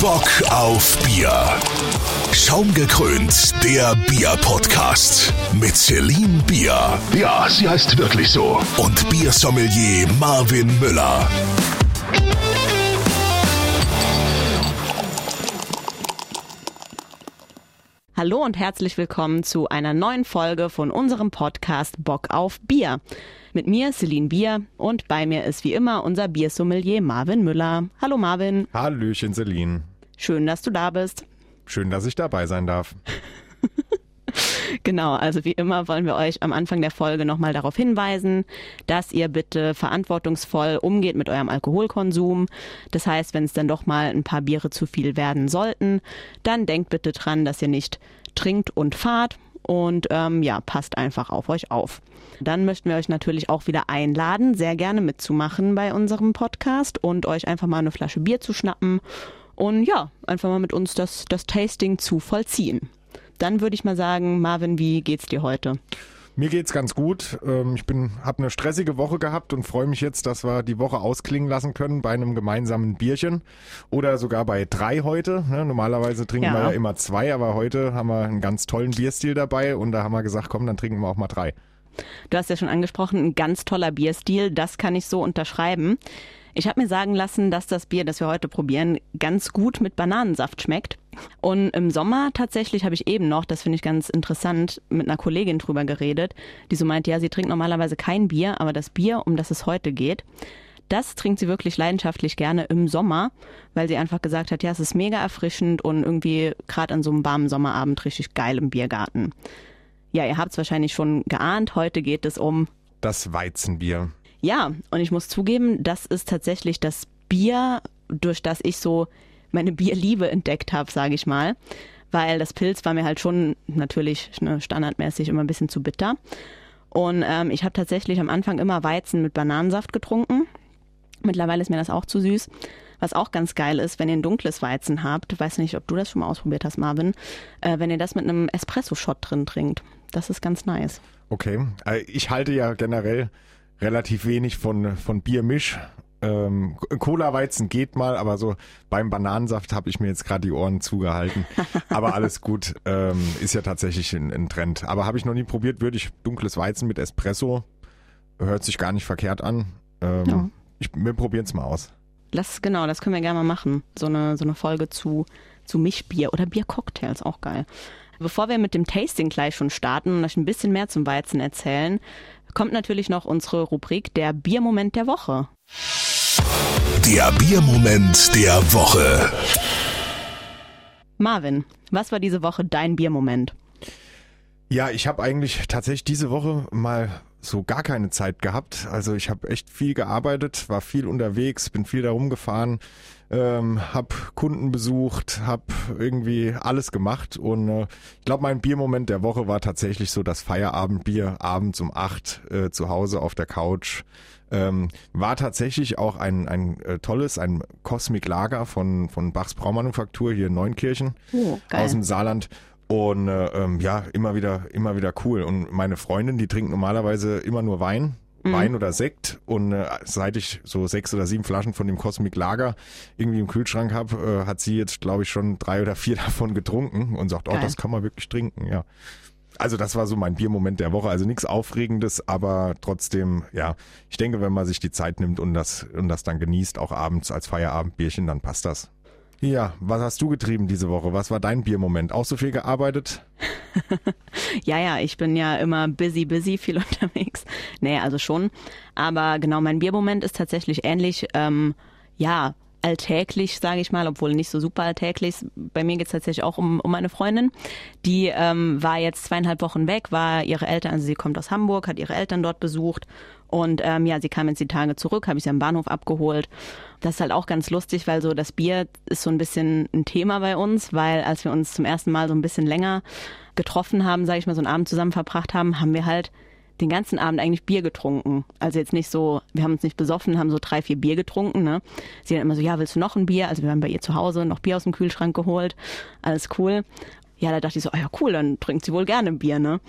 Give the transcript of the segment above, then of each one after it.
Bock auf Bier. Schaumgekrönt, der Bier-Podcast. Mit Celine Bier. Ja, sie heißt wirklich so. Und Biersommelier Marvin Müller. Hallo und herzlich willkommen zu einer neuen Folge von unserem Podcast Bock auf Bier. Mit mir Celine Bier und bei mir ist wie immer unser Biersommelier Marvin Müller. Hallo Marvin. Hallöchen Celine. Schön, dass du da bist. Schön, dass ich dabei sein darf. Genau, also wie immer wollen wir euch am Anfang der Folge nochmal darauf hinweisen, dass ihr bitte verantwortungsvoll umgeht mit eurem Alkoholkonsum. Das heißt, wenn es dann doch mal ein paar Biere zu viel werden sollten, dann denkt bitte dran, dass ihr nicht trinkt und fahrt und passt einfach auf euch auf. Dann möchten wir euch natürlich auch wieder einladen, sehr gerne mitzumachen bei unserem Podcast und euch einfach mal eine Flasche Bier zu schnappen und ja, einfach mal mit uns das Tasting zu vollziehen. Dann würde ich mal sagen, Marvin, wie geht's dir heute? Mir geht's ganz gut. Ich habe eine stressige Woche gehabt und freue mich jetzt, dass wir die Woche ausklingen lassen können bei einem gemeinsamen Bierchen oder sogar bei 3 heute. Normalerweise trinken wir ja immer 2, aber heute haben wir einen ganz tollen Bierstil dabei und da haben wir gesagt, komm, dann trinken wir auch mal 3. Du hast ja schon angesprochen, ein ganz toller Bierstil, das kann ich so unterschreiben. Ich habe mir sagen lassen, dass das Bier, das wir heute probieren, ganz gut mit Bananensaft schmeckt. Und im Sommer tatsächlich habe ich eben noch, das finde ich ganz interessant, mit einer Kollegin drüber geredet, die so meint, ja, sie trinkt normalerweise kein Bier, aber das Bier, um das es heute geht, das trinkt sie wirklich leidenschaftlich gerne im Sommer, weil sie einfach gesagt hat, ja, es ist mega erfrischend und irgendwie gerade an so einem warmen Sommerabend richtig geil im Biergarten. Ja, ihr habt es wahrscheinlich schon geahnt, heute geht es um das Weizenbier. Ja, und ich muss zugeben, das ist tatsächlich das Bier, durch das ich so meine Bierliebe entdeckt habe, sage ich mal. Weil das Pils war mir halt schon natürlich standardmäßig immer ein bisschen zu bitter. Und ich habe tatsächlich am Anfang immer Weizen mit Bananensaft getrunken. Mittlerweile ist mir das auch zu süß. Was auch ganz geil ist, wenn ihr ein dunkles Weizen habt, weiß nicht, ob du das schon mal ausprobiert hast, Marvin, wenn ihr das mit einem Espresso-Shot drin trinkt. Das ist ganz nice. Okay, ich halte ja generell relativ wenig von Biermisch. Cola-Weizen geht mal, aber so beim Bananensaft habe ich mir jetzt gerade die Ohren zugehalten. Aber alles gut, ist ja tatsächlich ein Trend. Aber habe ich noch nie probiert, würde ich dunkles Weizen mit Espresso, hört sich gar nicht verkehrt an. Wir probieren es mal aus. Das können wir gerne mal machen. So eine Folge zu Mischbier oder Biercocktails, auch geil. Bevor wir mit dem Tasting gleich schon starten und euch ein bisschen mehr zum Weizen erzählen, kommt natürlich noch unsere Rubrik der Biermoment der Woche. Der Biermoment der Woche. Marvin, was war diese Woche dein Biermoment? Ja, ich habe eigentlich tatsächlich diese Woche mal so gar keine Zeit gehabt. Also ich habe echt viel gearbeitet, war viel unterwegs, bin viel da rumgefahren, habe Kunden besucht, habe irgendwie alles gemacht und ich glaube, mein Biermoment der Woche war tatsächlich so das Feierabendbier abends um 8 zu Hause auf der Couch. War tatsächlich auch ein tolles, ein Cosmic Lager von Bachs Braumanufaktur hier in Neunkirchen aus dem Saarland. Und immer wieder cool. Und meine Freundin, die trinkt normalerweise immer nur Wein oder Sekt. Und seit ich so 6 oder 7 Flaschen von dem Cosmic Lager irgendwie im Kühlschrank habe, hat sie jetzt, glaube ich, schon 3 oder 4 davon getrunken und sagt, das kann man wirklich trinken, ja. Also das war so mein Biermoment der Woche. Also nichts Aufregendes, aber trotzdem, ja, ich denke, wenn man sich die Zeit nimmt und das dann genießt, auch abends als Feierabendbierchen, dann passt das. Ja, was hast du getrieben diese Woche? Was war dein Biermoment? Auch so viel gearbeitet? Ja, ich bin ja immer busy, viel unterwegs. Nee, also schon. Aber genau, mein Biermoment ist tatsächlich ähnlich, alltäglich, sage ich mal, obwohl nicht so super alltäglich. Bei mir geht es tatsächlich auch um meine Freundin. Die war jetzt 2,5 Wochen weg, sie kommt aus Hamburg, hat ihre Eltern dort besucht. Und sie kam jetzt die Tage zurück, habe ich sie am Bahnhof abgeholt. Das ist halt auch ganz lustig, weil so das Bier ist so ein bisschen ein Thema bei uns, weil als wir uns zum ersten Mal so ein bisschen länger getroffen haben, sage ich mal, so einen Abend zusammen verbracht haben, haben wir halt den ganzen Abend eigentlich Bier getrunken. Also jetzt nicht so, wir haben uns nicht besoffen, haben so 3, 4 Bier getrunken, ne? Sie dann immer so, ja, willst du noch ein Bier? Also wir haben bei ihr zu Hause noch Bier aus dem Kühlschrank geholt. Alles cool. Ja, da dachte ich so, ja cool, dann trinkt sie wohl gerne Bier, ne?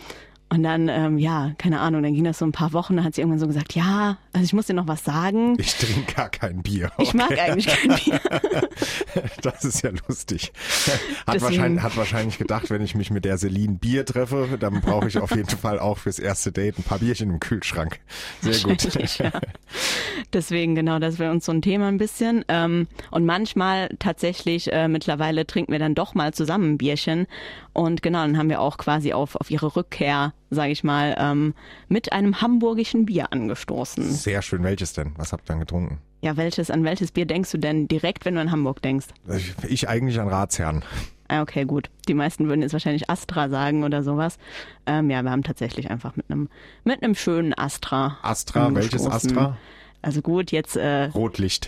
Und dann, keine Ahnung, dann ging das so ein paar Wochen, dann hat sie irgendwann so gesagt, ja, also ich muss dir noch was sagen. Ich trinke gar kein Bier. Okay. Ich mag eigentlich kein Bier. Das ist ja lustig. Hat wahrscheinlich gedacht, wenn ich mich mit der Celine Bier treffe, dann brauche ich auf jeden Fall auch fürs erste Date ein paar Bierchen im Kühlschrank. Sehr gut. Ja. Deswegen, genau, das wäre uns so ein Thema ein bisschen. Und manchmal tatsächlich, mittlerweile trinken wir dann doch mal zusammen ein Bierchen. Und genau, dann haben wir auch quasi auf ihre Rückkehr, sage ich mal, mit einem hamburgischen Bier angestoßen. Sehr schön. Welches denn? Was habt ihr dann getrunken? Ja, an welches Bier denkst du denn direkt, wenn du an Hamburg denkst? Ich eigentlich an Ratsherrn. Okay, gut. Die meisten würden jetzt wahrscheinlich Astra sagen oder sowas. Wir haben tatsächlich einfach mit einem schönen Astra. Astra, welches Astra? Also gut, jetzt Rotlicht.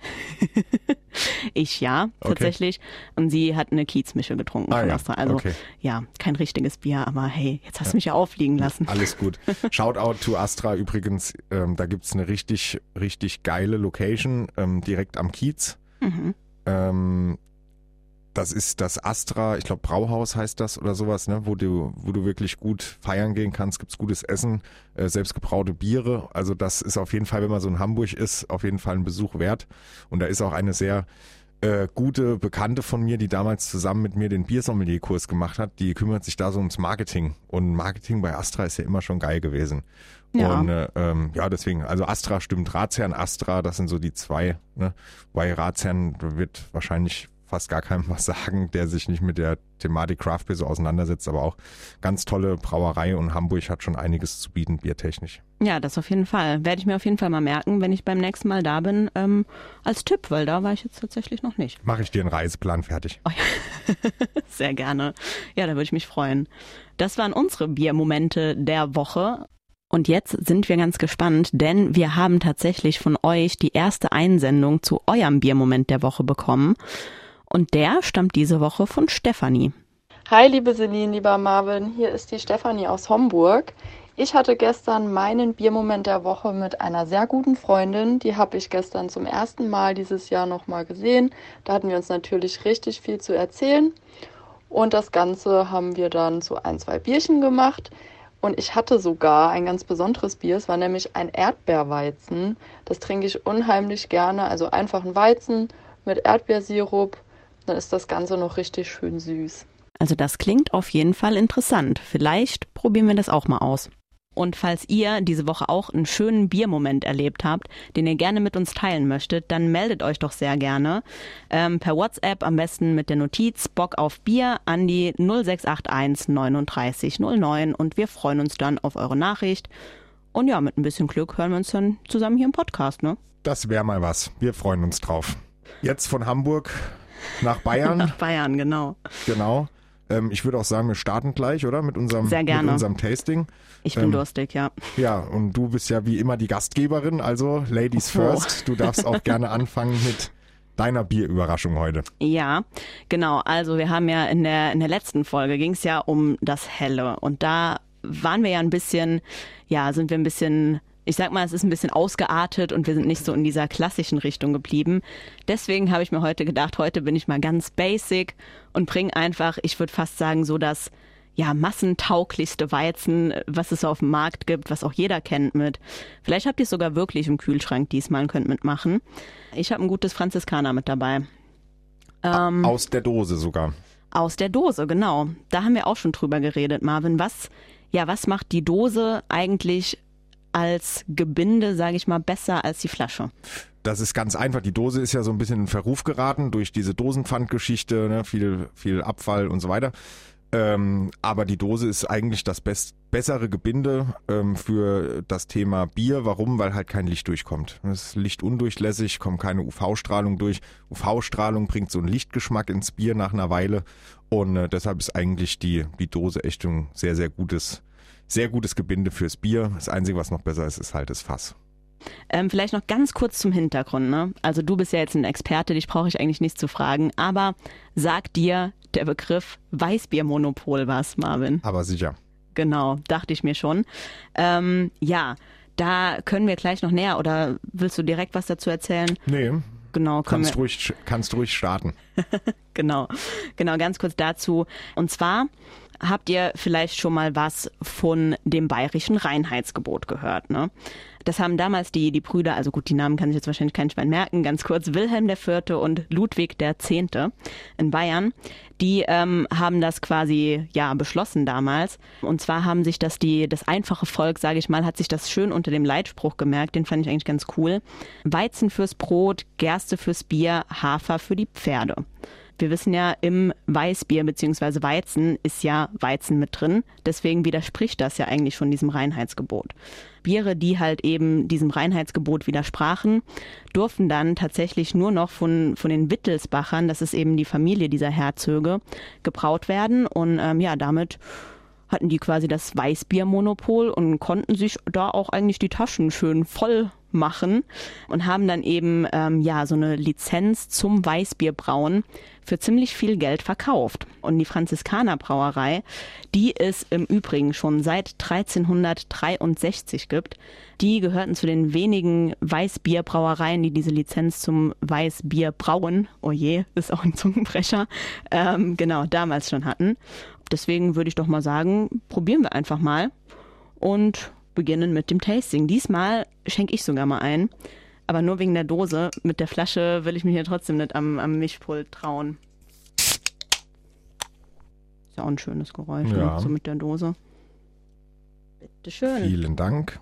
Ich tatsächlich. Und sie hat eine Kiezmische getrunken von Astra. Also kein richtiges Bier, aber hey, jetzt hast du mich ja aufliegen lassen. Alles gut. Shoutout to Astra übrigens. Da gibt's eine richtig, richtig geile Location direkt am Kiez. Mhm. Das ist das Astra, ich glaube Brauhaus heißt das oder sowas, ne, wo du wirklich gut feiern gehen kannst, gibt's gutes Essen, selbstgebraute Biere. Also das ist auf jeden Fall, wenn man so in Hamburg ist, auf jeden Fall ein Besuch wert. Und da ist auch eine sehr gute Bekannte von mir, die damals zusammen mit mir den Biersommelier-Kurs gemacht hat, die kümmert sich da so ums Marketing. Und Marketing bei Astra ist ja immer schon geil gewesen. Ja. Und deswegen, also Astra stimmt, Ratsherrn, Astra, das sind so die zwei, ne? Weil Ratsherrn wird wahrscheinlich fast gar keinem was sagen, der sich nicht mit der Thematik Craft Beer so auseinandersetzt, aber auch ganz tolle Brauerei und Hamburg hat schon einiges zu bieten, biertechnisch. Ja, das auf jeden Fall. Werde ich mir auf jeden Fall mal merken, wenn ich beim nächsten Mal da bin, als Tipp, weil da war ich jetzt tatsächlich noch nicht. Mache ich dir einen Reiseplan fertig. Oh ja. Sehr gerne. Ja, da würde ich mich freuen. Das waren unsere Biermomente der Woche. Und jetzt sind wir ganz gespannt, denn wir haben tatsächlich von euch die erste Einsendung zu eurem Biermoment der Woche bekommen. Und der stammt diese Woche von Stefanie. Hi, liebe Celine, lieber Marvin, hier ist die Stefanie aus Homburg. Ich hatte gestern meinen Biermoment der Woche mit einer sehr guten Freundin. Die habe ich gestern zum ersten Mal dieses Jahr nochmal gesehen. Da hatten wir uns natürlich richtig viel zu erzählen. Und das Ganze haben wir dann zu 1-2 Bierchen gemacht. Und ich hatte sogar ein ganz besonderes Bier. Es war nämlich ein Erdbeerweizen. Das trinke ich unheimlich gerne. Also einfach ein Weizen mit Erdbeersirup. Dann ist das Ganze noch richtig schön süß. Also das klingt auf jeden Fall interessant. Vielleicht probieren wir das auch mal aus. Und falls ihr diese Woche auch einen schönen Biermoment erlebt habt, den ihr gerne mit uns teilen möchtet, dann meldet euch doch sehr gerne. Per WhatsApp am besten mit der Notiz Bock auf Bier an die 0681 39 09 und wir freuen uns dann auf eure Nachricht. Und ja, mit ein bisschen Glück hören wir uns dann zusammen hier im Podcast, ne? Das wäre mal was. Wir freuen uns drauf. Jetzt von Hamburg nach Bayern. Nach Bayern, genau. Genau. Ich würde auch sagen, wir starten gleich, oder? Mit unserem Tasting. Ich bin durstig, ja. Ja, und du bist ja wie immer die Gastgeberin, also Ladies first. Du darfst auch gerne anfangen mit deiner Bierüberraschung heute. Ja, genau. Also wir haben ja in der letzten Folge ging es ja um das Helle. Und da waren wir ja sind wir ein bisschen... Ich sag mal, es ist ein bisschen ausgeartet und wir sind nicht so in dieser klassischen Richtung geblieben. Deswegen habe ich mir heute gedacht, heute bin ich mal ganz basic und bringe einfach, ich würde fast sagen, so das massentauglichste Weizen, was es so auf dem Markt gibt, was auch jeder kennt mit. Vielleicht habt ihr es sogar wirklich im Kühlschrank diesmal und könnt mitmachen. Ich habe ein gutes Franziskaner mit dabei. Aus der Dose sogar. Aus der Dose, genau. Da haben wir auch schon drüber geredet, Marvin. Was macht die Dose eigentlich als Gebinde, sage ich mal, besser als die Flasche? Das ist ganz einfach. Die Dose ist ja so ein bisschen in Verruf geraten durch diese Dosenpfandgeschichte, ne? Viel Abfall und so weiter. Aber die Dose ist eigentlich das bessere Gebinde für das Thema Bier. Warum? Weil halt kein Licht durchkommt. Es ist lichtundurchlässig, kommt keine UV-Strahlung durch. UV-Strahlung bringt so einen Lichtgeschmack ins Bier nach einer Weile. Und deshalb ist eigentlich die Dose echt ein sehr, sehr gutes Gebinde fürs Bier. Das Einzige, was noch besser ist halt das Fass. Vielleicht noch ganz kurz zum Hintergrund, ne? Also du bist ja jetzt ein Experte, dich brauche ich eigentlich nicht zu fragen, aber sagt dir der Begriff Weißbiermonopol was, Marvin? Aber sicher. Genau, dachte ich mir schon. Da können wir gleich noch näher, oder willst du direkt was dazu erzählen? Nee. Genau, kannst ruhig starten. Genau, ganz kurz dazu. Und zwar habt ihr vielleicht schon mal was von dem bayerischen Reinheitsgebot gehört, ne? Das haben damals die Brüder, also gut, die Namen kann sich jetzt wahrscheinlich kein Schwein merken, ganz kurz, Wilhelm IV. Und Ludwig X. in Bayern, die haben das quasi beschlossen damals. Und zwar haben sich das einfache Volk, sage ich mal, hat sich das schön unter dem Leitspruch gemerkt, den fand ich eigentlich ganz cool. Weizen fürs Brot, Gerste fürs Bier, Hafer für die Pferde. Wir wissen ja, im Weißbier bzw. Weizen ist ja Weizen mit drin. Deswegen widerspricht das ja eigentlich schon diesem Reinheitsgebot. Biere, die halt eben diesem Reinheitsgebot widersprachen, durften dann tatsächlich nur noch von den Wittelsbachern, das ist eben die Familie dieser Herzöge, gebraut werden. Und damit hatten die quasi das Weißbiermonopol und konnten sich da auch eigentlich die Taschen schön voll machen und haben dann eben so eine Lizenz zum Weißbierbrauen für ziemlich viel Geld verkauft. Und die Franziskanerbrauerei, die es im Übrigen schon seit 1363 gibt, die gehörten zu den wenigen Weißbierbrauereien, die diese Lizenz zum Weißbier brauen, oh je, ist auch ein Zungenbrecher, damals schon hatten. Deswegen würde ich doch mal sagen, probieren wir einfach mal und beginnen mit dem Tasting. Diesmal schenke ich sogar mal ein, aber nur wegen der Dose. Mit der Flasche will ich mich ja trotzdem nicht am Mischpult trauen. Ist ja auch ein schönes Geräusch, ne? So mit der Dose. Bitteschön. Vielen Dank.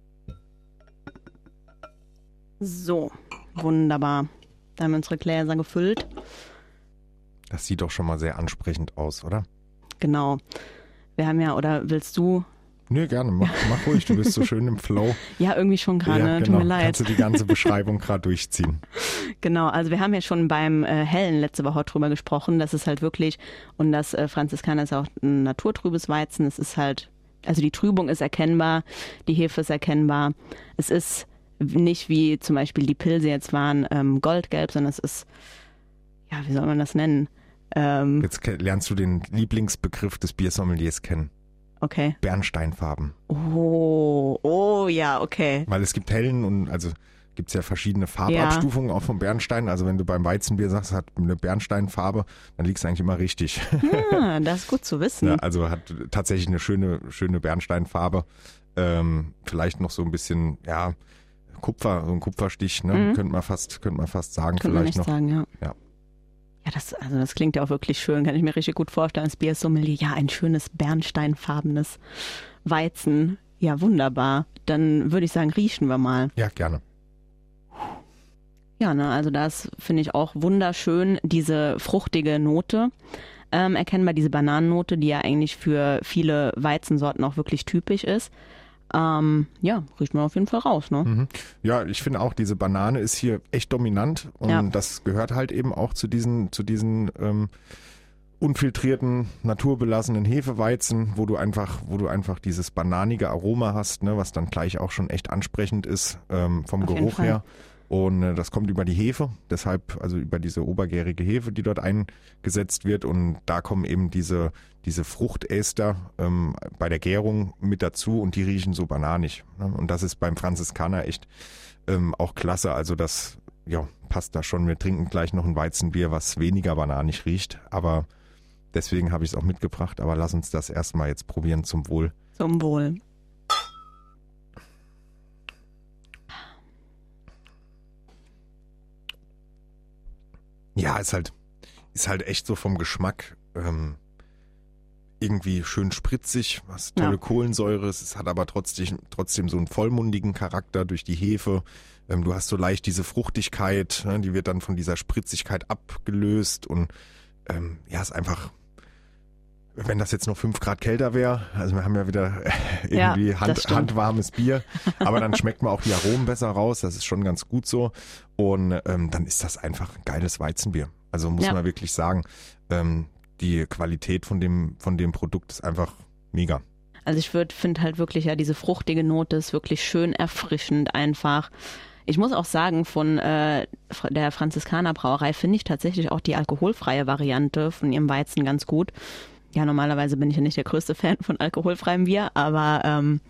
So, wunderbar. Da haben wir unsere Gläser gefüllt. Das sieht doch schon mal sehr ansprechend aus, oder? Genau. Wir haben ja, oder willst du? Nee, gerne. Mach ruhig. Du bist so schön im Flow. Ja, irgendwie schon gerade. Ja, genau. Tut mir leid. Kannst du die ganze Beschreibung gerade durchziehen. Genau. Also wir haben ja schon beim Hellen letzte Woche drüber gesprochen. Das ist halt wirklich, und das Franziskaner ist auch ein naturtrübes Weizen. Es ist halt, also die Trübung ist erkennbar, die Hefe ist erkennbar. Es ist nicht wie zum Beispiel die Pilse jetzt waren goldgelb, sondern es ist, wie soll man das nennen? Jetzt lernst du den Lieblingsbegriff des Biersommeliers kennen. Okay. Bernsteinfarben. Oh, ja, okay. Weil es gibt hellen und also gibt es ja verschiedene Farbabstufungen auch vom Bernstein. Also wenn du beim Weizenbier sagst, hat eine Bernsteinfarbe, dann liegst du eigentlich immer richtig. Ja, das ist gut zu wissen. Ja, also hat tatsächlich eine schöne Bernsteinfarbe. Vielleicht noch so ein bisschen, Kupfer, so ein Kupferstich, ne? Könnte man fast sagen. Könnte man nicht sagen, ja. Ja, das klingt ja auch wirklich schön, kann ich mir richtig gut vorstellen. Das Biersommelier, ja, ein schönes bernsteinfarbenes Weizen. Ja, wunderbar. Dann würde ich sagen, riechen wir mal. Ja, gerne. Ja, also das finde ich auch wunderschön, diese fruchtige Note. Erkennbar diese Bananennote, die ja eigentlich für viele Weizensorten auch wirklich typisch ist. Riecht man auf jeden Fall raus, ne? Mhm. Ja, ich finde auch, diese Banane ist hier echt dominant und das gehört halt eben auch zu diesen unfiltrierten, naturbelassenen Hefeweizen, wo du einfach dieses bananige Aroma hast, ne, was dann gleich auch schon echt ansprechend ist vom Geruch her. Und das kommt über die Hefe, deshalb also über diese obergärige Hefe, die dort eingesetzt wird. Und da kommen eben diese Fruchtäster bei der Gärung mit dazu und die riechen so bananig. Ne? Und das ist beim Franziskaner echt auch klasse. Also das passt da schon. Wir trinken gleich noch ein Weizenbier, was weniger bananig riecht. Aber deswegen habe ich es auch mitgebracht. Aber lass uns das erstmal jetzt probieren, zum Wohl. Zum Wohl. Ja, ist halt echt so vom Geschmack irgendwie schön spritzig, was tolle Kohlensäure ist. Es hat aber trotzdem so einen vollmundigen Charakter durch die Hefe. Du hast so leicht diese Fruchtigkeit, ne, die wird dann von dieser Spritzigkeit abgelöst und ist einfach, wenn das jetzt noch 5 Grad kälter wäre, also wir haben ja wieder irgendwie handwarmes Bier, aber dann schmeckt man auch die Aromen besser raus, das ist schon ganz gut so und dann ist das einfach ein geiles Weizenbier. Also muss man wirklich sagen, die Qualität von dem Produkt ist einfach mega. Also ich finde halt wirklich, diese fruchtige Note ist wirklich schön erfrischend einfach. Ich muss auch sagen, von der Franziskaner Brauerei finde ich tatsächlich auch die alkoholfreie Variante von ihrem Weizen ganz gut. Ja, normalerweise bin ich ja nicht der größte Fan von alkoholfreiem Bier, aber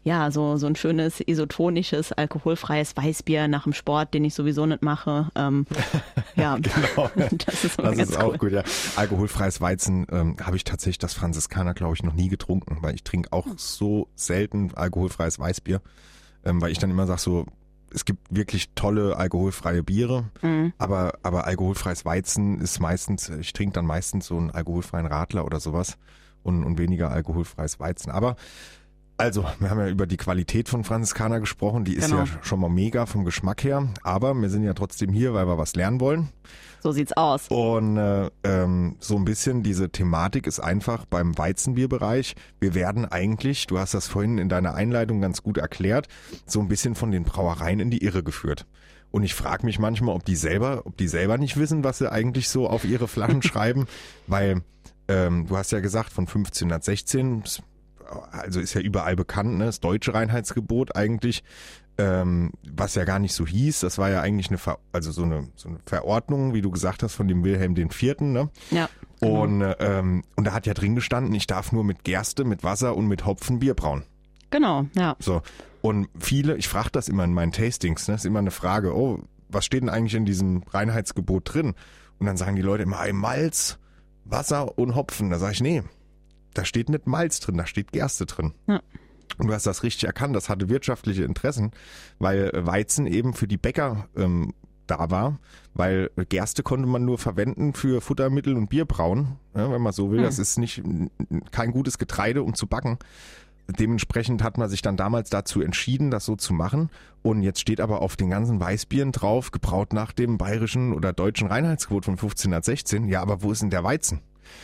ja, so ein schönes isotonisches, alkoholfreies Weißbier nach dem Sport, den ich sowieso nicht mache. Ja, Genau. das ist, Das ist auch cool. gut, ja. Alkoholfreies Weizen habe ich tatsächlich das Franziskaner, glaube ich, noch nie getrunken, weil ich trinke auch so selten alkoholfreies Weißbier, weil ich dann immer sage so, es gibt wirklich tolle alkoholfreie Biere, aber alkoholfreies Weizen ist meistens, ich trinke dann meistens so einen alkoholfreien Radler oder sowas und weniger alkoholfreies Weizen. Aber also, wir haben ja über die Qualität von Franziskaner gesprochen, die ist ja schon mal mega vom Geschmack her, aber wir sind ja trotzdem hier, weil wir was lernen wollen. So sieht's aus. Und so ein bisschen diese Thematik ist einfach beim Weizenbierbereich, wir werden eigentlich, du hast das vorhin in deiner Einleitung ganz gut erklärt, so ein bisschen von den Brauereien in die Irre geführt. Und ich frage mich manchmal, ob die selber nicht wissen, was sie eigentlich so auf ihre Flaschen schreiben, weil du hast ja gesagt, von 1516, also ist ja überall bekannt, ne, das deutsche Reinheitsgebot eigentlich, was ja gar nicht so hieß, das war ja eigentlich so eine Verordnung, wie du gesagt hast, von dem Wilhelm IV., ne? Ja. Und da hat ja drin gestanden, ich darf nur mit Gerste, mit Wasser und mit Hopfen Bier brauen. Genau, ja. So. Und ich frage das immer in meinen Tastings, ne? Das ist immer eine Frage, oh, was steht denn eigentlich in diesem Reinheitsgebot drin? Und dann sagen die Leute immer, Malz, Wasser und Hopfen. Da sage ich, nee, da steht nicht Malz drin, da steht Gerste drin. Ja. Und du hast das richtig erkannt, das hatte wirtschaftliche Interessen, weil Weizen eben für die Bäcker da war, weil Gerste konnte man nur verwenden für Futtermittel und Bierbrauen, ja, wenn man so will. Das ist kein gutes Getreide, um zu backen. Dementsprechend hat man sich dann damals dazu entschieden, das so zu machen. Und jetzt steht aber auf den ganzen Weißbieren drauf, gebraut nach dem bayerischen oder deutschen Reinheitsgebot von 1516. Ja, aber wo ist denn der Weizen?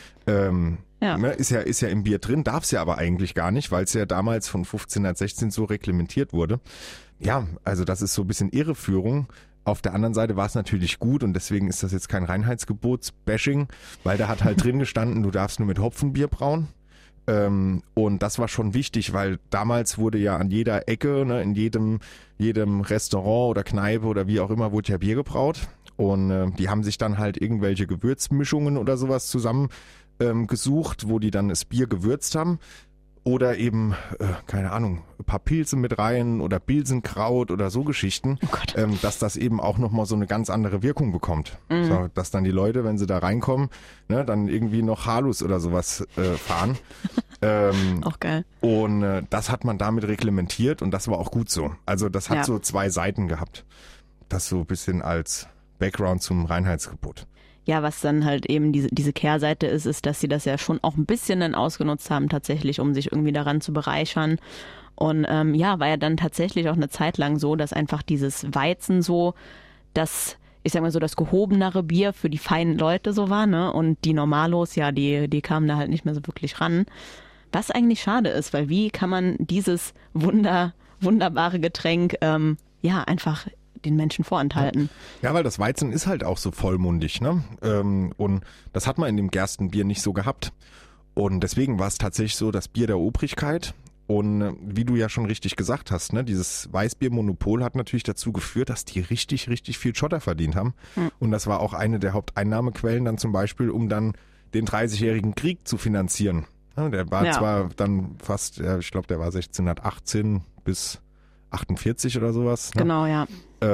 Ja. Ist ja im Bier drin, darf es ja aber eigentlich gar nicht, weil es ja damals von 1516 so reglementiert wurde. Ja, also das ist so ein bisschen Irreführung. Auf der anderen Seite war es natürlich gut und deswegen ist das jetzt kein Reinheitsgebots-Bashing, weil da hat halt drin gestanden, du darfst nur mit Hopfenbier brauen. Und das war schon wichtig, weil damals wurde ja an jeder Ecke, ne, in jedem Restaurant oder Kneipe oder wie auch immer, wurde ja Bier gebraut. Und die haben sich dann halt irgendwelche Gewürzmischungen oder sowas zusammen gesucht, wo die dann das Bier gewürzt haben. Oder eben, keine Ahnung, ein paar Pilze mit rein oder Bilsenkraut oder so Geschichten, dass das eben auch nochmal so eine ganz andere Wirkung bekommt. So, dass dann die Leute, wenn sie da reinkommen, ne, dann irgendwie noch Halus oder sowas fahren. Auch geil. Und das hat man damit reglementiert und das war auch gut so. Also das hat so zwei Seiten gehabt. Das so ein bisschen als Background zum Reinheitsgebot. Ja, was dann halt eben diese Kehrseite ist, dass sie das ja schon auch ein bisschen dann ausgenutzt haben tatsächlich, um sich irgendwie daran zu bereichern. Und war ja dann tatsächlich auch eine Zeit lang so, dass einfach dieses Weizen so, ich sag mal so, das gehobenere Bier für die feinen Leute so war, ne? Und die Normalos, ja, die kamen da halt nicht mehr so wirklich ran. Was eigentlich schade ist, weil wie kann man dieses wunderbare Getränk einfach den Menschen vorenthalten. Ja, weil das Weizen ist halt auch so vollmundig, ne? Und das hat man in dem Gerstenbier nicht so gehabt. Und deswegen war es tatsächlich so das Bier der Obrigkeit. Und wie du ja schon richtig gesagt hast, ne, dieses Weißbiermonopol hat natürlich dazu geführt, dass die richtig, richtig viel Schotter verdient haben. Und das war auch eine der Haupteinnahmequellen dann zum Beispiel, um dann den 30-jährigen Krieg zu finanzieren. Ja, der war zwar dann fast, ich glaube, der war 1618 bis 48 oder sowas. Ne? Genau, ja.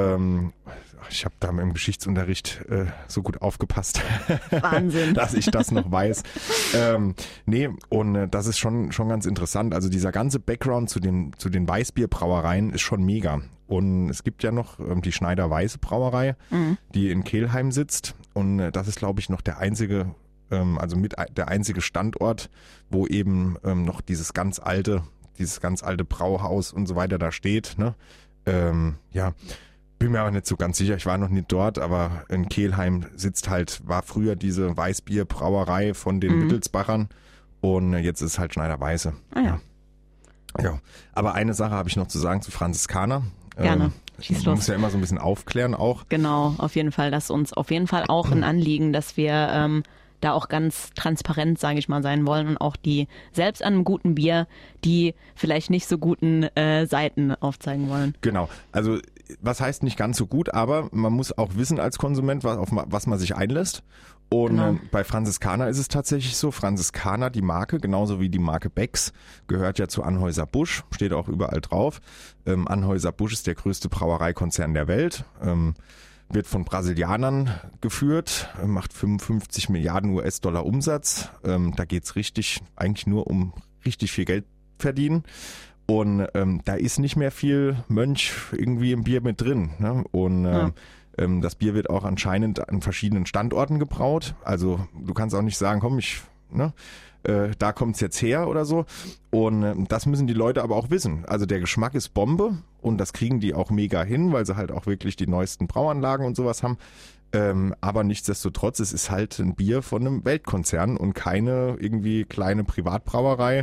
Ich habe da im Geschichtsunterricht so gut aufgepasst, Wahnsinn, dass ich das noch weiß. Das ist schon ganz interessant. Also dieser ganze Background zu den Weißbierbrauereien ist schon mega. Und es gibt ja noch die Schneider-Weiße Brauerei, die in Kelheim sitzt. Und das ist, glaube ich, noch der einzige Standort, wo eben noch dieses ganz alte Brauhaus und so weiter da steht, ne? Bin mir aber nicht so ganz sicher, ich war noch nicht dort, aber in Kelheim war früher diese Weißbierbrauerei von den Wittelsbachern und jetzt ist es halt Schneider-Weiße. Ah ja. Ja, aber eine Sache habe ich noch zu sagen zu Franziskaner. Gerne. Ich muss ja immer so ein bisschen aufklären auch. Genau, auf jeden Fall, das ist uns auf jeden Fall auch ein Anliegen, dass wir da auch ganz transparent, sage ich mal, sein wollen und auch selbst an einem guten Bier, die vielleicht nicht so guten Seiten aufzeigen wollen. Genau, also was heißt nicht ganz so gut, aber man muss auch wissen als Konsument, auf was man sich einlässt. Und Genau. bei Franziskaner ist es tatsächlich so, Franziskaner, die Marke, genauso wie die Marke Becks, gehört ja zu Anheuser-Busch, steht auch überall drauf. Anheuser-Busch ist der größte Brauereikonzern der Welt, wird von Brasilianern geführt, macht 55 Milliarden US-Dollar Umsatz. Da geht's eigentlich nur um richtig viel Geld verdienen. Und da ist nicht mehr viel Mönch irgendwie im Bier mit drin. Ne? Und das Bier wird auch anscheinend an verschiedenen Standorten gebraut. Also du kannst auch nicht sagen, komm, da kommt's jetzt her oder so. Und das müssen die Leute aber auch wissen. Also der Geschmack ist Bombe und das kriegen die auch mega hin, weil sie halt auch wirklich die neuesten Brauanlagen und sowas haben. Aber nichtsdestotrotz, es ist halt ein Bier von einem Weltkonzern und keine irgendwie kleine Privatbrauerei,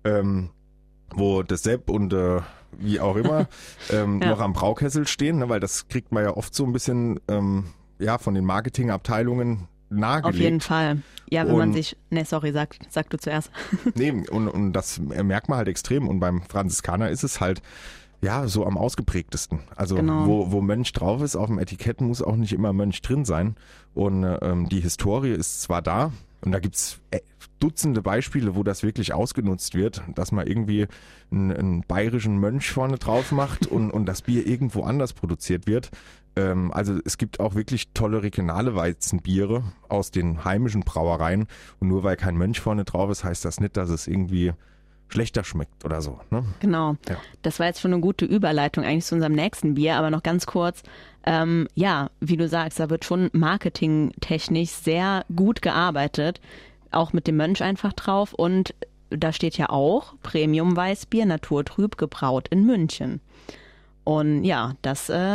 wo das Sepp und wie auch immer noch am Braukessel stehen, ne, weil das kriegt man ja oft so ein bisschen von den Marketingabteilungen nahegelegt. Auf jeden Fall. Ja, wenn man sich, sag du zuerst. Nee, und das merkt man halt extrem und beim Franziskaner ist es halt so am ausgeprägtesten. Also Genau. wo Mönch drauf ist, auf dem Etikett muss auch nicht immer Mönch drin sein und die Historie ist zwar da, und da gibt's Dutzende Beispiele, wo das wirklich ausgenutzt wird, dass man irgendwie einen bayerischen Mönch vorne drauf macht und das Bier irgendwo anders produziert wird. Also es gibt auch wirklich tolle regionale Weizenbiere aus den heimischen Brauereien. Und nur weil kein Mönch vorne drauf ist, heißt das nicht, dass es irgendwie schlechter schmeckt oder so. Ne? Genau. Ja. Das war jetzt schon eine gute Überleitung eigentlich zu unserem nächsten Bier, aber noch ganz kurz. Wie du sagst, da wird schon marketingtechnisch sehr gut gearbeitet, auch mit dem Mönch einfach drauf und da steht ja auch Premium-Weißbier, naturtrüb, gebraut in München. Und ja, da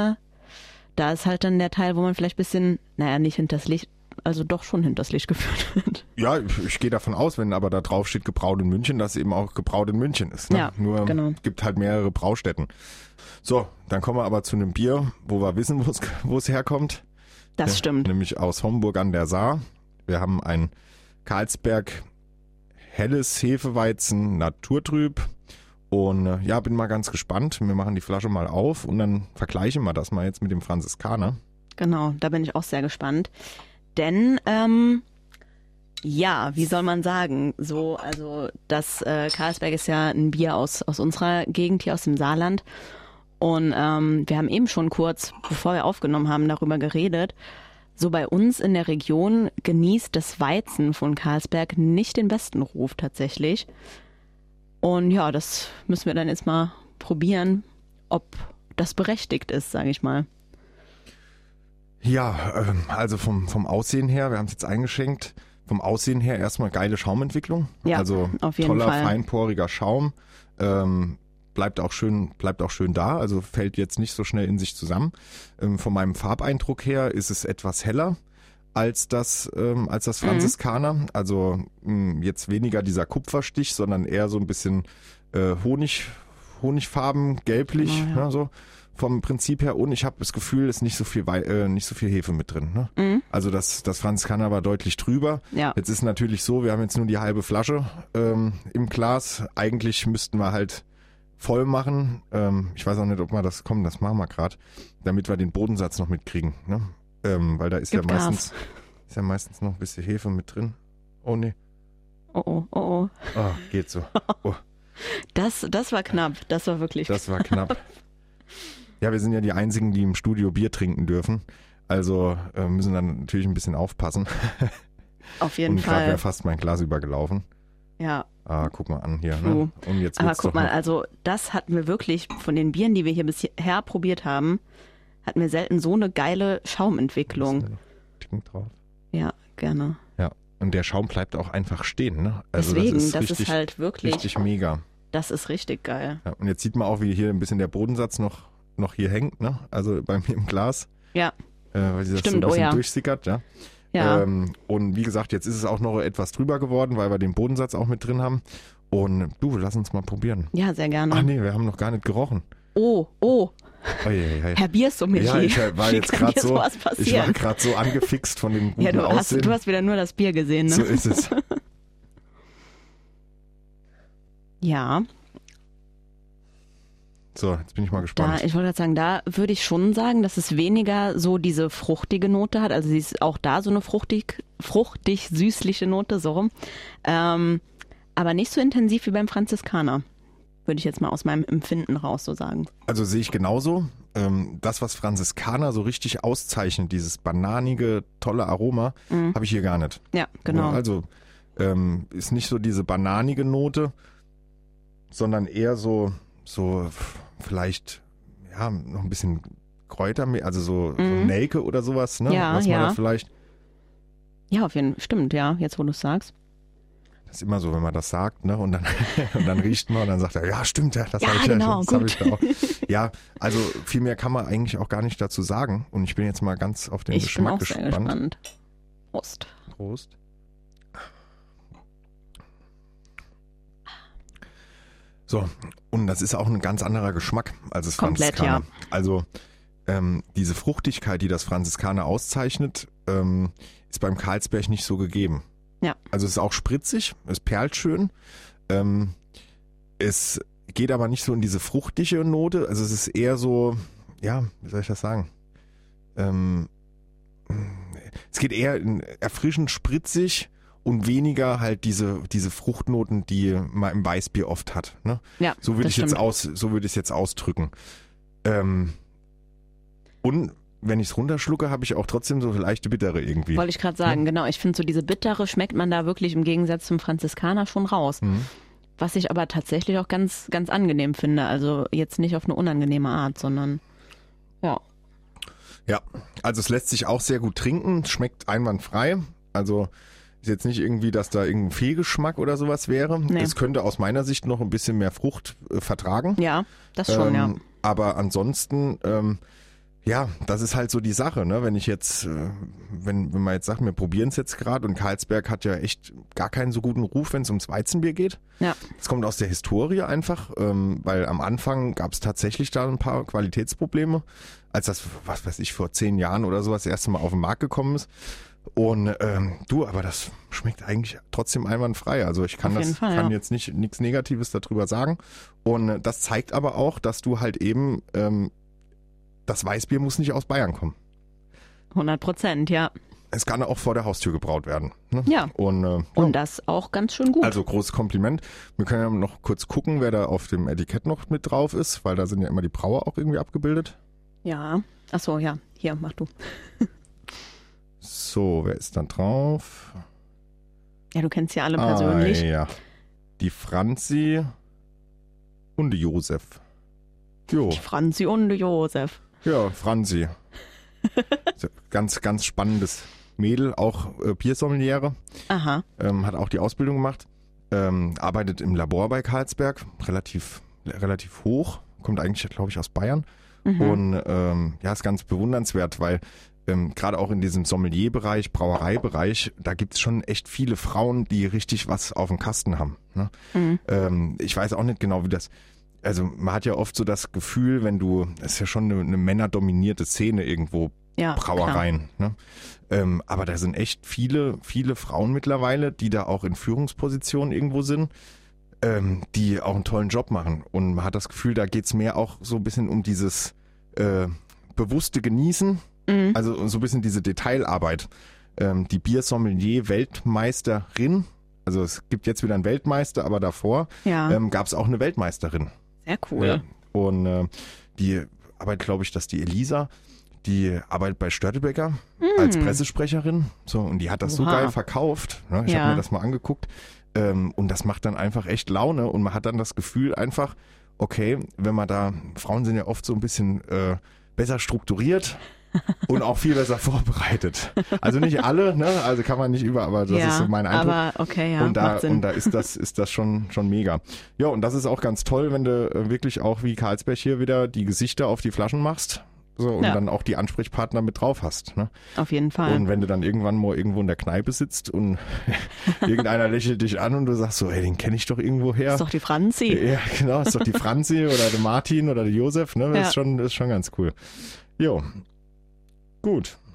ist halt dann der Teil, wo man vielleicht ein bisschen, nicht hinters Licht, also doch schon hinters Licht geführt wird. Ja, ich gehe davon aus, wenn aber da drauf steht gebraut in München, dass eben auch gebraut in München ist. Ne? Ja, Nur genau. gibt halt mehrere Braustätten. So, dann kommen wir aber zu einem Bier, wo wir wissen, wo es herkommt. Das stimmt. Nämlich aus Homburg an der Saar. Wir haben ein Carlsberg helles Hefeweizen naturtrüb. Und bin mal ganz gespannt. Wir machen die Flasche mal auf und dann vergleichen wir das mal jetzt mit dem Franziskaner. Genau, da bin ich auch sehr gespannt. Denn, wie soll man sagen, das Carlsberg ist ja ein Bier aus unserer Gegend hier aus dem Saarland. Und wir haben eben schon kurz, bevor wir aufgenommen haben, darüber geredet. So bei uns in der Region genießt das Weizen von Carlsberg nicht den besten Ruf tatsächlich. Und ja, das müssen wir dann jetzt mal probieren, ob das berechtigt ist, sage ich mal. Ja, also vom Aussehen her, wir haben es jetzt eingeschenkt, vom Aussehen her erstmal geile Schaumentwicklung. Ja, also auf jeden toller, Fall. feinporiger Schaum. Bleibt auch schön da, also fällt jetzt nicht so schnell in sich zusammen. Von meinem Farbeindruck her ist es etwas heller als das Franziskaner. Also jetzt weniger dieser Kupferstich, sondern eher so ein bisschen Honigfarben, gelblich, Genau, ja. ne, so vom Prinzip her. Und ich habe das Gefühl, es ist nicht so viel Hefe mit drin. Ne? Mhm. Also das Franziskaner war deutlich drüber. Ja. Jetzt ist natürlich so, wir haben jetzt nur die halbe Flasche im Glas. Eigentlich müssten wir halt voll machen. Ich weiß auch nicht, ob wir das machen wir gerade, damit wir den Bodensatz noch mitkriegen. Ne? Weil da ist Gib ja meistens noch ein bisschen Hefe mit drin. Oh nee. Oh. Oh, geht so. Oh, Das war knapp. Das war wirklich das war knapp. Ja, wir sind ja die Einzigen, die im Studio Bier trinken dürfen. Also müssen dann natürlich ein bisschen aufpassen. auf jeden Und gerade Fall. wäre fast mein Glas übergelaufen. Ja. Guck mal an hier. True. Ne? Und jetzt Aber wird's guck doch mal, noch also das hatten wir wirklich von den Bieren, die wir hier bisher probiert haben, hatten wir selten so eine geile Schaumentwicklung. Ticken drauf. Ja, gerne. Ja, und der Schaum bleibt auch einfach stehen. Ne? Also Deswegen, das ist das richtig, ist halt wirklich, richtig mega. das ist richtig geil. Ja, und jetzt sieht man auch, wie hier ein bisschen der Bodensatz noch hier hängt. Ne? Also bei mir im Glas. Ja, Weil sie das Stimmt, so ein bisschen ja. durchsickert. Ja. ja. Und wie gesagt, jetzt ist es auch noch etwas drüber geworden, weil wir den Bodensatz auch mit drin haben. Und du, lass uns mal probieren. Ja, sehr gerne. Ach nee, wir haben noch gar nicht gerochen. Oh, Ei. Herr Biersommelier. Ja, ich war Wie jetzt kann gerade hier so, sowas ich war passieren? gerade so angefixt von dem guten Ja, du Aussehen. hast wieder nur das Bier gesehen, ne? So ist es. Ja, So, jetzt bin ich mal gespannt. ich wollte gerade sagen, da würde ich schon sagen, dass es weniger so diese fruchtige Note hat. Also sie ist auch da so eine fruchtig-süßliche Note, so rum. Aber nicht so intensiv wie beim Franziskaner, würde ich jetzt mal aus meinem Empfinden raus so sagen. Also sehe ich genauso. Das, was Franziskaner so richtig auszeichnet, dieses bananige, tolle Aroma, habe ich hier gar nicht. Ja, genau. Also ist nicht so diese bananige Note, sondern eher so vielleicht ja noch ein bisschen Kräuter, also so Nelke oder sowas, ne? Ja, was man da vielleicht. Ja, auf jeden Fall. Stimmt, ja, jetzt wo du es sagst. Das ist immer so, wenn man das sagt, ne? Und dann riecht man und dann sagt er, ja, stimmt, ja, das Ja, habe ich genau, das habe ich da auch. Ja, also viel mehr kann man eigentlich auch gar nicht dazu sagen. Und ich bin jetzt mal ganz auf den Geschmack gespannt. Ich bin auch sehr gespannt. Prost. Prost. So, und das ist auch ein ganz anderer Geschmack als das Komplett, Franziskaner. ja. Also diese Fruchtigkeit, die das Franziskaner auszeichnet, ist beim Carlsberg nicht so gegeben. Ja. Also es ist auch spritzig, es perlt schön. Es geht aber nicht so in diese fruchtige Note. Also es ist eher so, ja, wie soll ich das sagen? Es geht eher in erfrischend spritzig und weniger halt diese Fruchtnoten, die man im Weißbier oft hat. Ne? Ja, so würde ich stimmt. es jetzt ausdrücken. Und wenn ich es runterschlucke, habe ich auch trotzdem so leichte Bittere irgendwie. Wollte ich gerade sagen, genau. Ich finde so diese Bittere schmeckt man da wirklich im Gegensatz zum Franziskaner schon raus. Was ich aber tatsächlich auch ganz, ganz angenehm finde. Also jetzt nicht auf eine unangenehme Art, sondern ja. Ja, also es lässt sich auch sehr gut trinken, schmeckt einwandfrei. Also ist jetzt nicht irgendwie, dass da irgendein Fehlgeschmack oder sowas wäre. Nee. Es könnte aus meiner Sicht noch ein bisschen mehr Frucht vertragen. Ja, das schon, ja. Aber ansonsten, ja, das ist halt so die Sache, ne? Wenn ich jetzt, wenn man jetzt sagt, wir probieren es jetzt gerade und Carlsberg hat ja echt gar keinen so guten Ruf, wenn es ums Weizenbier geht. Ja. Das kommt aus der Historie einfach, weil am Anfang gab es tatsächlich da ein paar Qualitätsprobleme, als das, was weiß ich, vor 10 Jahren oder sowas das erste Mal auf den Markt gekommen ist. Und aber das schmeckt eigentlich trotzdem einwandfrei. Also ich kann jetzt nichts Negatives darüber sagen. Und das zeigt aber auch, dass du halt eben das Weißbier muss nicht aus Bayern kommen. 100%, ja. Es kann auch vor der Haustür gebraut werden. Ne? Ja. Und das auch ganz schön gut. Also großes Kompliment. Wir können ja noch kurz gucken, wer da auf dem Etikett noch mit drauf ist, weil da sind ja immer die Brauer auch irgendwie abgebildet. Ja. Achso, ja. Hier, mach du. So, wer ist dann drauf? Ja, du kennst ja alle persönlich. Ja. Die Franzi und die Josef. Jo. Die Franzi und Josef. Ja, Franzi. Ganz, ganz spannendes Mädel, auch Biersommeliere. Aha. Hat auch die Ausbildung gemacht. Arbeitet im Labor bei Carlsberg, relativ hoch. Kommt eigentlich, glaube ich, aus Bayern. Und ist ganz bewundernswert, weil gerade auch in diesem Sommelier-Bereich, Brauereibereich, da gibt es schon echt viele Frauen, die richtig was auf dem Kasten haben. Ne? Ich weiß auch nicht genau, wie das. Also man hat ja oft so das Gefühl, es ist ja schon eine männerdominierte Szene irgendwo, ja, Brauereien. Ne? Aber da sind echt viele, viele Frauen mittlerweile, die da auch in Führungspositionen irgendwo sind, die auch einen tollen Job machen. Und man hat das Gefühl, da geht's mehr auch so ein bisschen um dieses bewusste Genießen, also so ein bisschen diese Detailarbeit. Die Biersommelier-Weltmeisterin, also es gibt jetzt wieder einen Weltmeister, aber davor gab es auch eine Weltmeisterin. Sehr cool. Ja. Und die arbeitet, glaube ich, die Elisa, die arbeitet bei Störtebeker als Pressesprecherin. So, und die hat das so geil verkauft. Ne? Ich habe mir das mal angeguckt. Und das macht dann einfach echt Laune. Und man hat dann das Gefühl einfach, okay, wenn man Frauen sind ja oft so ein bisschen besser strukturiert und auch viel besser vorbereitet. Also nicht alle, ne? Also kann man nicht aber das ist so mein Eindruck. Aber okay, ja, und macht Sinn. Und da ist das schon mega. Ja, und das ist auch ganz toll, wenn du wirklich auch wie Carlsberg hier wieder die Gesichter auf die Flaschen machst. So, und dann auch die Ansprechpartner mit drauf hast. Ne? Auf jeden Fall. Und wenn du dann irgendwann mal irgendwo in der Kneipe sitzt und irgendeiner lächelt dich an und du sagst so, ey, den kenne ich doch irgendwo her. Ist doch die Franzi. Ja, genau, ist doch die Franzi oder der Martin oder der Josef. Ne? Das ist schon ganz cool. Jo, gut.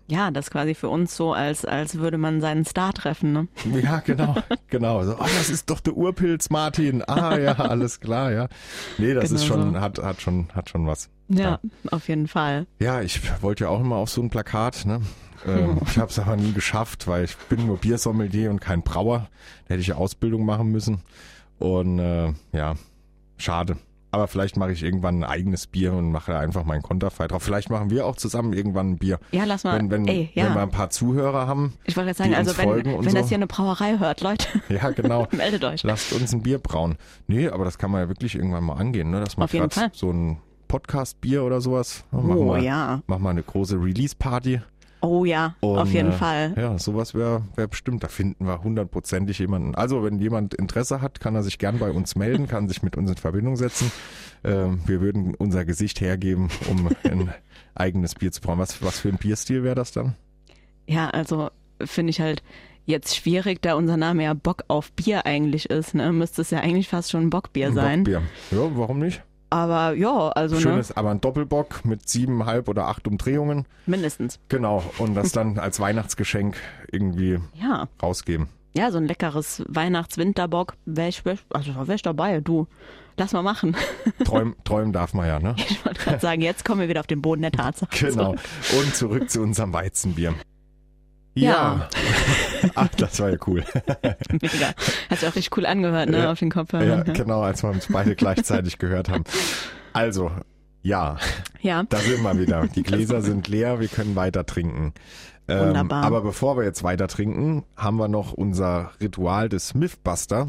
Ja, das quasi für uns so, als würde man seinen Star treffen, ne? Ja, genau. So, das ist doch der Urpilz, Martin. Ja, alles klar, ja. Nee, das ist schon, so. hat schon was. Ja, auf jeden Fall. Ja, ich wollte ja auch immer auf so ein Plakat, ne? Ich habe es aber nie geschafft, weil ich bin nur Biersommelier und kein Brauer. Da hätte ich ja Ausbildung machen müssen. Und ja, schade. Aber vielleicht mache ich irgendwann ein eigenes Bier und mache einfach mein Konterfei drauf. Vielleicht machen wir auch zusammen irgendwann ein Bier. Ja, lass mal. Wenn wir ein paar Zuhörer haben. Ich wollte jetzt sagen, also wenn das hier eine Brauerei hört, Leute. Ja, genau. Meldet euch. Lasst uns ein Bier brauen. Nee, aber das kann man ja wirklich irgendwann mal angehen, ne? Dass man gerade so ein Podcast-Bier oder sowas. Mach mal eine große Release-Party. Oh ja, auf jeden Fall. Ja, sowas wäre bestimmt. Da finden wir 100%ig jemanden. Also wenn jemand Interesse hat, kann er sich gern bei uns melden, kann sich mit uns in Verbindung setzen. Wir würden unser Gesicht hergeben, um ein eigenes Bier zu brauen. Was für ein Bierstil wäre das dann? Ja, also finde ich halt jetzt schwierig, da unser Name ja Bock auf Bier eigentlich ist. Ne? Müsste es ja eigentlich fast schon ein Bockbier sein. Bockbier. Ja, warum nicht? Aber ja, also Schönes, aber ein Doppelbock mit 7,5 oder 8 Umdrehungen. Mindestens. Genau, und das dann als Weihnachtsgeschenk irgendwie rausgeben. Ja, so ein leckeres Weihnachts-Winterbock, wäre ich dabei, du. Lass mal machen. Träumen darf man ja, ne? Ich wollte gerade sagen, jetzt kommen wir wieder auf den Boden der Tatsache. Genau, und zurück zu unserem Weizenbier. Ja. Ach, das war ja cool. Mega. Hat sich auch richtig cool angehört, ne, ja, auf den Kopfhörern. Ja, genau, als wir uns beide gleichzeitig gehört haben. Also, ja, da sind wir wieder. Die Gläser sind leer, wir können weiter trinken. Wunderbar. Aber bevor wir jetzt weiter trinken, haben wir noch unser Ritual des Mythbuster.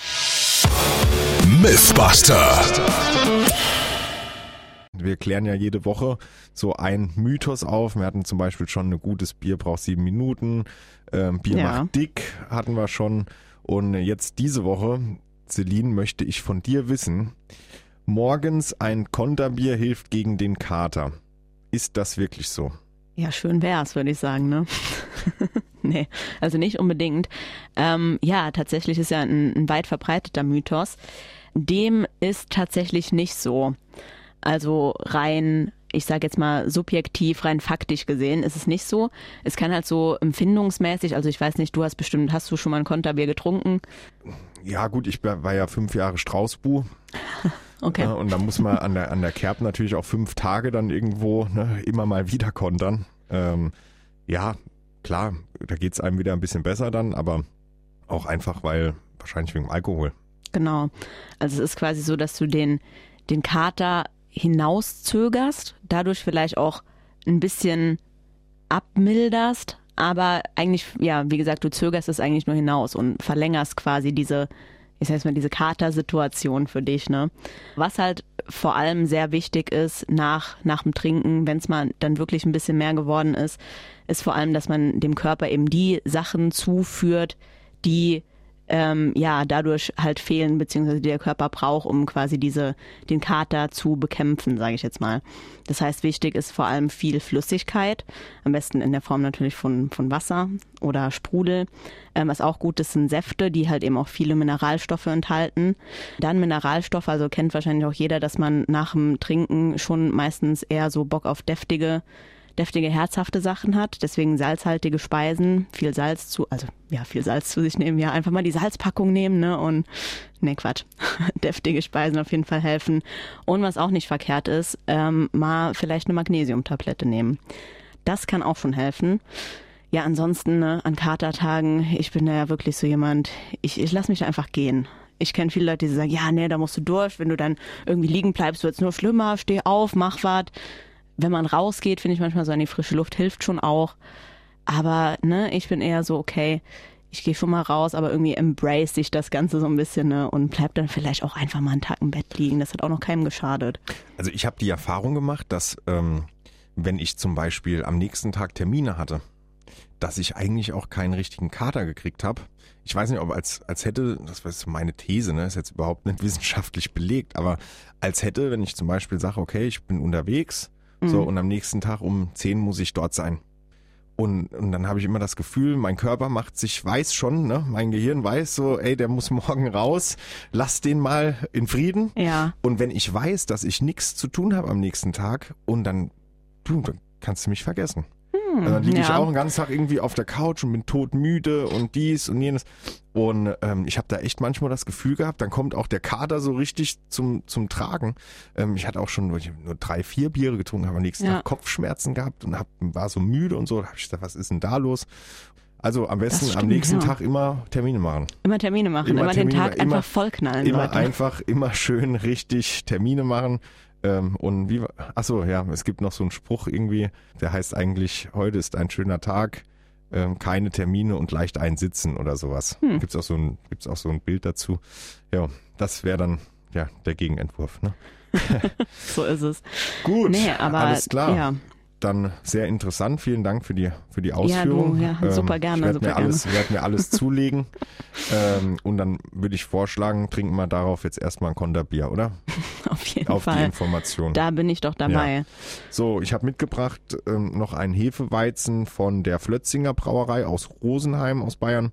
Mythbuster. Wir klären ja jede Woche so einen Mythos auf. Wir hatten zum Beispiel schon, ein gutes Bier braucht 7 Minuten. Bier macht dick, hatten wir schon. Und jetzt diese Woche, Celine, möchte ich von dir wissen, morgens ein Konterbier hilft gegen den Kater. Ist das wirklich so? Ja, schön wär's, würde ich sagen, ne? Nee, also nicht unbedingt. Ja, tatsächlich ist ja ein weit verbreiteter Mythos. Dem ist tatsächlich nicht so. Also rein, ich sage jetzt mal subjektiv, rein faktisch gesehen ist es nicht so. Es kann halt so empfindungsmäßig, also ich weiß nicht, hast du schon mal ein Konterbier getrunken? Ja gut, ich war ja 5 Jahre Straußbu. Okay. Und da muss man an der Kerb natürlich auch 5 Tage dann irgendwo immer mal wieder kontern. Ja, klar, da geht's einem wieder ein bisschen besser dann, aber auch einfach, wahrscheinlich wegen Alkohol. Genau. Also es ist quasi so, dass du den Kater hinauszögerst, dadurch vielleicht auch ein bisschen abmilderst, aber eigentlich, ja, wie gesagt, du zögerst es eigentlich nur hinaus und verlängerst quasi diese Katersituation für dich, ne? Was halt vor allem sehr wichtig ist nach dem Trinken, wenn es mal dann wirklich ein bisschen mehr geworden ist vor allem, dass man dem Körper eben die Sachen zuführt, die dadurch halt fehlen, beziehungsweise die der Körper braucht, um quasi den Kater zu bekämpfen, sage ich jetzt mal. Das heißt, wichtig ist vor allem viel Flüssigkeit, am besten in der Form natürlich von Wasser oder Sprudel. Was auch gut ist, sind Säfte, die halt eben auch viele Mineralstoffe enthalten. Dann Mineralstoffe, also kennt wahrscheinlich auch jeder, dass man nach dem Trinken schon meistens eher so Bock auf deftige, herzhafte Sachen hat, deswegen salzhaltige Speisen, viel Salz zu sich nehmen, ja, einfach mal die Salzpackung nehmen, ne, und, ne, Quatsch, deftige Speisen auf jeden Fall helfen. Und was auch nicht verkehrt ist, mal vielleicht eine Magnesiumtablette nehmen. Das kann auch schon helfen. Ja, ansonsten, ne, an Katertagen, ich bin ja wirklich so jemand, ich lasse mich einfach gehen. Ich kenne viele Leute, die sagen, ja, ne, da musst du durch, wenn du dann irgendwie liegen bleibst, wird's nur schlimmer, steh auf, mach was. Wenn man rausgeht, finde ich manchmal so an die frische Luft hilft schon auch. Aber ne, ich bin eher so, okay, ich gehe schon mal raus, aber irgendwie embrace ich das Ganze so ein bisschen, ne, und bleib dann vielleicht auch einfach mal einen Tag im Bett liegen. Das hat auch noch keinem geschadet. Also ich habe die Erfahrung gemacht, dass wenn ich zum Beispiel am nächsten Tag Termine hatte, dass ich eigentlich auch keinen richtigen Kater gekriegt habe. Ich weiß nicht, ob als hätte, das war so meine These, ne, ist jetzt überhaupt nicht wissenschaftlich belegt, aber als hätte, wenn ich zum Beispiel sage, okay, ich bin unterwegs, so, und am nächsten Tag um 10 muss ich dort sein. Und dann habe ich immer das Gefühl, mein Körper weiß schon, ne, mein Gehirn weiß so, ey, der muss morgen raus, lass den mal in Frieden. Ja. Und wenn ich weiß, dass ich nichts zu tun habe am nächsten Tag, und dann kannst du mich vergessen. Dann liege ich ja. auch den ganzen Tag irgendwie auf der Couch und bin todmüde und dies und jenes. Und ich habe da echt manchmal das Gefühl gehabt, dann kommt auch der Kater so richtig zum Tragen. Ich hatte auch schon nur 3-4 Biere getrunken, habe am nächsten Tag Kopfschmerzen gehabt und war so müde und so. Da habe ich gesagt, was ist denn da los? Also am besten am nächsten Tag immer Termine machen. Immer Termine machen, immer den Tag einfach vollknallen. Immer schön richtig Termine machen. Und es gibt noch so einen Spruch irgendwie, der heißt eigentlich, heute ist ein schöner Tag, keine Termine und leicht einsitzen oder sowas. Gibt's auch so ein Bild dazu. Ja, das wäre dann der Gegenentwurf. Ne? So ist es. Gut, nee, aber, alles klar. Ja. Dann sehr interessant. Vielen Dank für die Ausführung. Super gerne. Ich werde mir alles zulegen. Und dann würde ich vorschlagen, trinken wir darauf jetzt erstmal ein Konterbier, oder? Auf jeden Fall. Auf die Information. Da bin ich doch dabei. Ja. So, ich habe mitgebracht noch einen Hefeweizen von der Flötzinger Brauerei aus Rosenheim aus Bayern.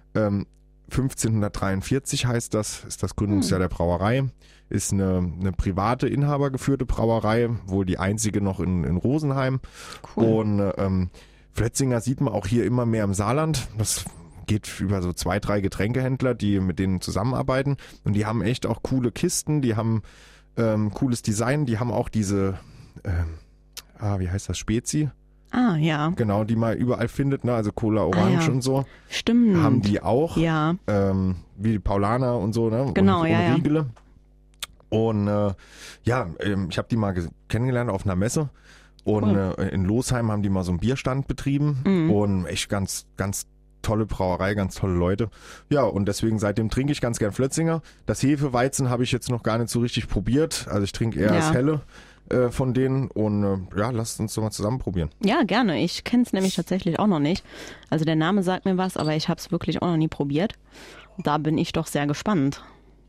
1543 heißt das, ist das Gründungsjahr der Brauerei. Ist eine private, inhabergeführte Brauerei, wohl die einzige noch in Rosenheim. Cool. Und Flötzinger sieht man auch hier immer mehr im Saarland. Das geht über so 2-3 Getränkehändler, die mit denen zusammenarbeiten. Und die haben echt auch coole Kisten, die haben cooles Design, die haben auch diese, wie heißt das, Spezi? Ah, ja. Genau, die man überall findet, ne? Also Cola Orange und so. Stimmt. Haben die auch. Ja. Wie die Paulaner und so, ne? Genau, und ja. Riegele. Und ich habe die mal kennengelernt auf einer Messe. Und in Losheim haben die mal so einen Bierstand betrieben. Und echt ganz, ganz tolle Brauerei, ganz tolle Leute. Ja, und deswegen seitdem trinke ich ganz gern Flötzinger. Das Hefeweizen habe ich jetzt noch gar nicht so richtig probiert. Also ich trinke eher das Helle von denen. Und lasst uns doch mal zusammen probieren. Ja, gerne. Ich kenne es nämlich tatsächlich auch noch nicht. Also der Name sagt mir was, aber ich habe es wirklich auch noch nie probiert. Da bin ich doch sehr gespannt.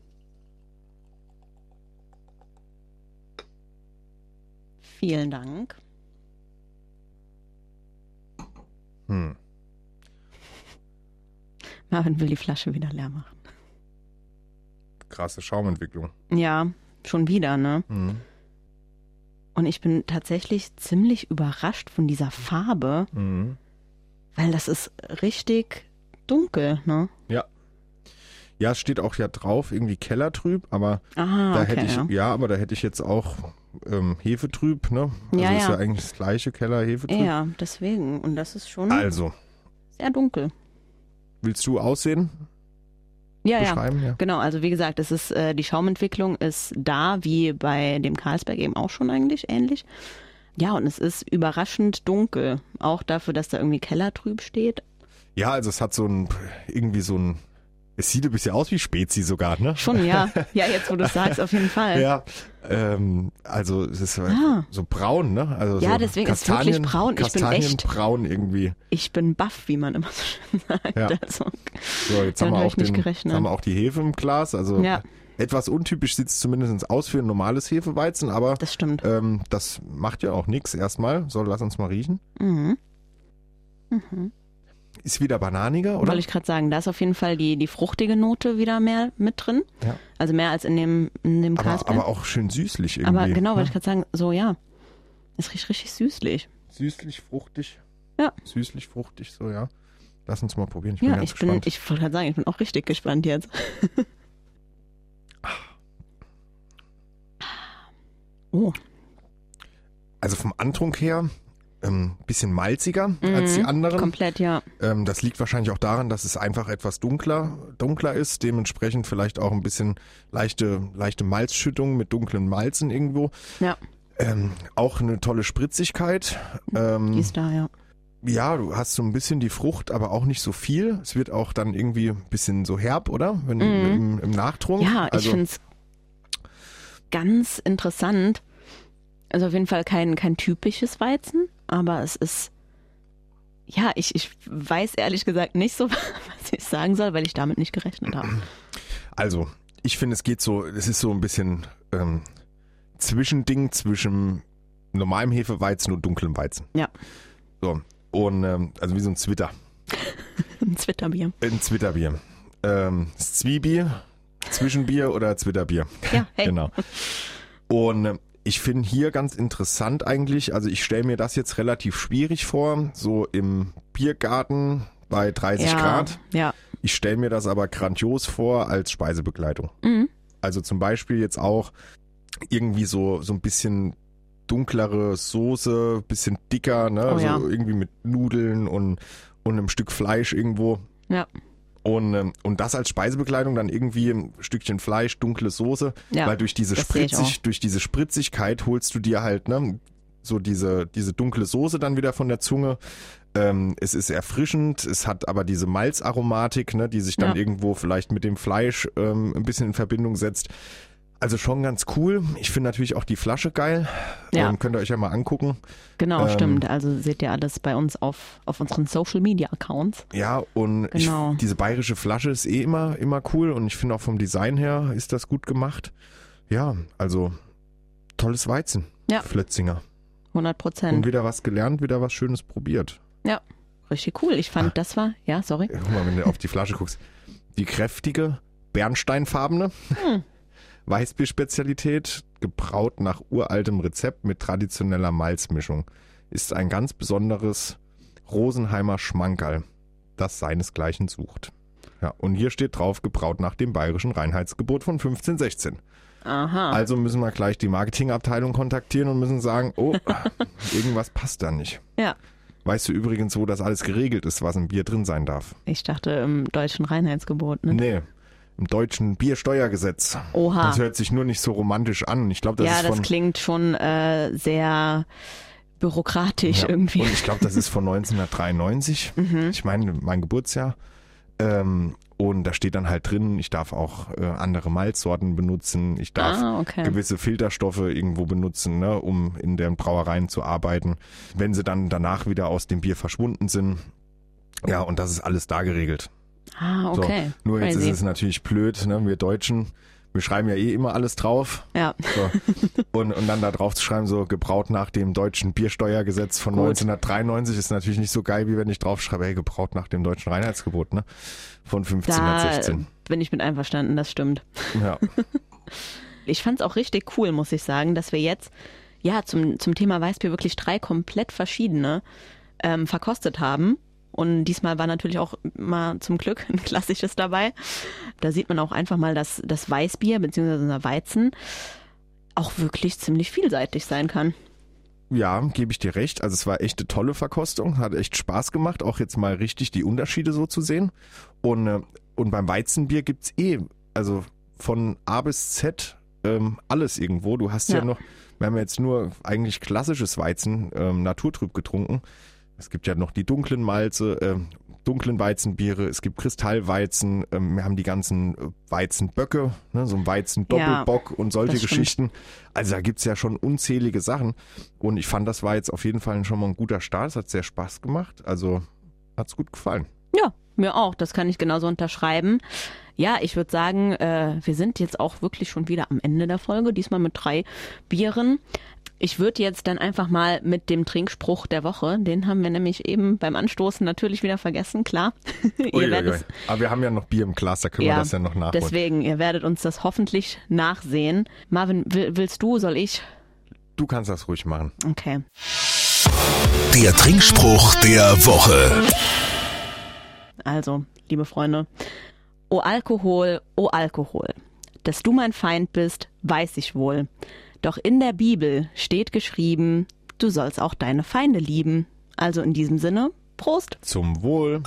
Vielen Dank. Marvin will die Flasche wieder leer machen. Krasse Schaumentwicklung. Ja, schon wieder, ne? Und ich bin tatsächlich ziemlich überrascht von dieser Farbe, weil das ist richtig dunkel, ne? Ja. Ja, es steht auch ja drauf, irgendwie kellertrüb, aber hätte ich jetzt auch Hefetrüb, ne? Also Ja, ist ja eigentlich das gleiche, Keller, Hefetrüb. Ja, deswegen. Und das ist schon Also, sehr dunkel. willst du Aussehen beschreiben? Ja. Genau. Also wie gesagt, es ist die Schaumentwicklung ist da, wie bei dem Carlsberg eben auch schon eigentlich ähnlich. Ja, und es ist überraschend dunkel. Auch dafür, dass da irgendwie kellertrüb steht. Ja, also es hat es sieht ein bisschen aus wie Spezi sogar, ne? Schon, ja. Ja, jetzt wo du es sagst, auf jeden Fall. Ja, also es ist so braun, ne? Also ja, so deswegen ist es wirklich braun. Ich bin echt braun irgendwie. Ich bin baff, wie man immer so schön sagt. Ja. Also, so, jetzt haben wir auch die Hefe im Glas. Also etwas untypisch sieht es zumindest aus für ein normales Hefeweizen, aber das stimmt. Das macht ja auch nichts erstmal. So, lass uns mal riechen. Ist wieder bananiger, oder? Wollte ich gerade sagen, da ist auf jeden Fall die fruchtige Note wieder mehr mit drin. Ja. Also mehr als in dem Carlsberg. Aber auch schön süßlich irgendwie. Aber genau, wollte ich gerade sagen, so ja. Es riecht richtig süßlich. Süßlich, fruchtig. Ja. Süßlich, fruchtig, so ja. Lass uns mal probieren. Ich bin ganz gespannt. Ich wollte gerade sagen, ich bin auch richtig gespannt jetzt. Oh. Also vom Antrunk her bisschen malziger als die anderen. Komplett, ja. Das liegt wahrscheinlich auch daran, dass es einfach etwas dunkler ist, dementsprechend vielleicht auch ein bisschen leichte Malzschüttung mit dunklen Malzen irgendwo. Ja. Auch eine tolle Spritzigkeit. Die ist da, ja. Ja, du hast so ein bisschen die Frucht, aber auch nicht so viel. Es wird auch dann irgendwie ein bisschen so herb, oder? Im Nachtrunk. Ja, ich finde es ganz interessant. Also auf jeden Fall kein typisches Weizen, aber es ist, ja, ich weiß ehrlich gesagt nicht so, was ich sagen soll, weil ich damit nicht gerechnet habe. Also, ich finde, es ist so ein bisschen Zwischending zwischen normalem Hefeweizen und dunklem Weizen. Ja. So, und also wie so ein Zwitter. Ein Zwitterbier. Ein Zwitterbier. Zwiebier, Zwischenbier oder Zwitterbier. Ja, hey. Genau. Und Ich finde hier ganz interessant eigentlich, also ich stelle mir das jetzt relativ schwierig vor, so im Biergarten bei 30 Grad. Ja. Ich stelle mir das aber grandios vor als Speisebegleitung. Also zum Beispiel jetzt auch irgendwie so ein bisschen dunklere Soße, bisschen dicker, ne? So irgendwie mit Nudeln und einem Stück Fleisch irgendwo. Ja. Und das als Speisebegleitung dann irgendwie ein Stückchen Fleisch, dunkle Soße, weil durch diese Spritzigkeit holst du dir halt, ne, so diese dunkle Soße dann wieder von der Zunge. Es ist erfrischend, es hat aber diese Malzaromatik, ne, die sich dann irgendwo vielleicht mit dem Fleisch ein bisschen in Verbindung setzt. Also schon ganz cool. Ich finde natürlich auch die Flasche geil. Ja. Könnt ihr euch ja mal angucken. Genau, stimmt. Also seht ihr alles bei uns auf unseren Social-Media-Accounts. Ja, und diese bayerische Flasche ist immer cool und ich finde auch vom Design her ist das gut gemacht. Ja, also tolles Weizen. Ja. Flötzinger. 100%. Und wieder was gelernt, wieder was Schönes probiert. Ja, richtig cool. Ich fand, das war, ja, sorry. Guck mal, wenn du auf die Flasche guckst. Die kräftige, bernsteinfarbene Weißbier-Spezialität, gebraut nach uraltem Rezept mit traditioneller Malzmischung, ist ein ganz besonderes Rosenheimer Schmankerl, das seinesgleichen sucht. Ja, und hier steht drauf, gebraut nach dem bayerischen Reinheitsgebot von 1516. Aha. Also müssen wir gleich die Marketingabteilung kontaktieren und müssen sagen, oh, irgendwas passt da nicht. Ja. Weißt du übrigens, wo das alles geregelt ist, was im Bier drin sein darf? Ich dachte im deutschen Reinheitsgebot, ne? Nee, im deutschen Biersteuergesetz. Oha. Das hört sich nur nicht so romantisch an. Ich glaube, das klingt schon sehr bürokratisch irgendwie. Und ich glaube, das ist von 1993. Ich meine, mein Geburtsjahr. Und da steht dann halt drin, ich darf auch andere Malzsorten benutzen, ich darf gewisse Filterstoffe irgendwo benutzen, ne, um in den Brauereien zu arbeiten, wenn sie dann danach wieder aus dem Bier verschwunden sind. Ja, und das ist alles da geregelt. Ah, okay. So, nur jetzt ist es natürlich blöd, ne, wir Deutschen, wir schreiben ja immer alles drauf. Ja. So. Und dann da drauf zu schreiben, so gebraut nach dem deutschen Biersteuergesetz von 1993 ist natürlich nicht so geil, wie wenn ich drauf schreibe, hey, gebraut nach dem deutschen Reinheitsgebot, ne? Von 1516. Da bin ich mit einverstanden, das stimmt. Ja. Ich fand es auch richtig cool, muss ich sagen, dass wir jetzt zum Thema Weißbier wirklich 3 komplett verschiedene verkostet haben. Und diesmal war natürlich auch mal zum Glück ein klassisches dabei. Da sieht man auch einfach mal, dass das Weißbier bzw. unser Weizen auch wirklich ziemlich vielseitig sein kann. Ja, gebe ich dir recht. Also es war echt eine tolle Verkostung, hat echt Spaß gemacht, auch jetzt mal richtig die Unterschiede so zu sehen. Und beim Weizenbier gibt's also von A bis Z alles irgendwo. Du hast ja noch, wir haben jetzt nur eigentlich klassisches Weizen, naturtrüb getrunken. Es gibt ja noch die dunklen Malze, dunklen Weizenbiere, es gibt Kristallweizen, wir haben die ganzen Weizenböcke, ne, so ein Weizendoppelbock und solche Geschichten. Also da gibt's ja schon unzählige Sachen und ich fand, das war jetzt auf jeden Fall schon mal ein guter Start, es hat sehr Spaß gemacht, also hat's gut gefallen. Ja, mir auch, das kann ich genauso unterschreiben. Ja, ich würde sagen, wir sind jetzt auch wirklich schon wieder am Ende der Folge, diesmal mit 3 Bieren. Ich würde jetzt dann einfach mal mit dem Trinkspruch der Woche, den haben wir nämlich eben beim Anstoßen natürlich wieder vergessen, klar. Aber wir haben ja noch Bier im Glas, da können wir das ja noch nachholen. Deswegen, ihr werdet uns das hoffentlich nachsehen. Marvin, willst du, soll ich? Du kannst das ruhig machen. Okay. Der Trinkspruch der Woche. Also, liebe Freunde, O Alkohol, dass du mein Feind bist, weiß ich wohl. Doch in der Bibel steht geschrieben, du sollst auch deine Feinde lieben. Also in diesem Sinne, Prost. Zum Wohl.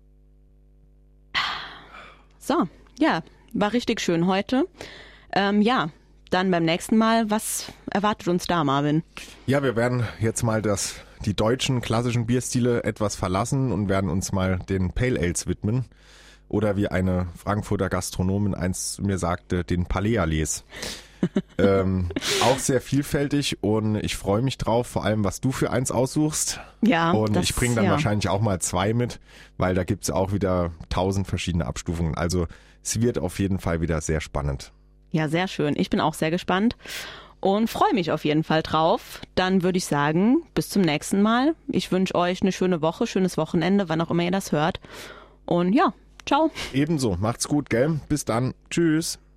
So, ja, war richtig schön heute. Dann beim nächsten Mal, was erwartet uns da, Marvin? Ja, wir werden jetzt mal die deutschen klassischen Bierstile etwas verlassen und werden uns mal den Pale Ales widmen. Oder wie eine Frankfurter Gastronomin einst mir sagte, den Palais. Auch sehr vielfältig und ich freue mich drauf, vor allem was du für eins aussuchst. Ja. Und ich bringe dann wahrscheinlich auch mal 2 mit, weil da gibt's auch wieder 1000 verschiedene Abstufungen. Also es wird auf jeden Fall wieder sehr spannend. Ja, sehr schön. Ich bin auch sehr gespannt und freue mich auf jeden Fall drauf. Dann würde ich sagen, bis zum nächsten Mal. Ich wünsche euch eine schöne Woche, schönes Wochenende, wann auch immer ihr das hört. Und ja, ciao. Ebenso, macht's gut, gell? Bis dann. Tschüss.